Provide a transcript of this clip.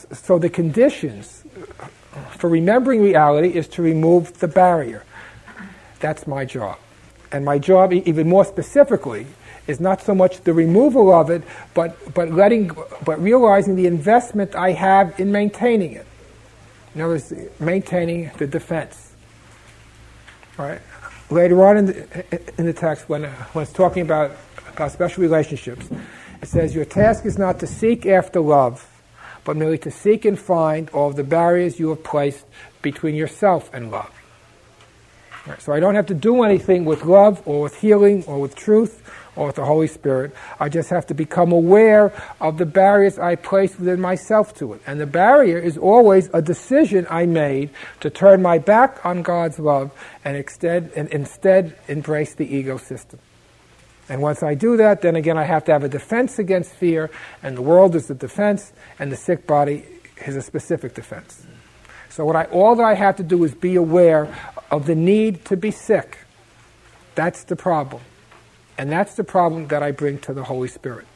So the conditions for remembering reality is to remove the barrier. That's my job. And my job, even more specifically, is not so much the removal of it, but realizing the investment I have in maintaining it. In other words, maintaining the defense. All right. Later on in the text, when it's talking about special relationships, it says, your task is not to seek after love, but merely to seek and find all of the barriers you have placed between yourself and love. Right, so I don't have to do anything with love or with healing or with truth or with the Holy Spirit. I just have to become aware of the barriers I place within myself to it. And the barrier is always a decision I made to turn my back on God's love and instead embrace the ego system. And once I do that, then again I have to have a defense against fear, and the world is the defense, and the sick body is a specific defense. So all that I have to do is be aware of the need to be sick. That's the problem. And that's the problem that I bring to the Holy Spirit.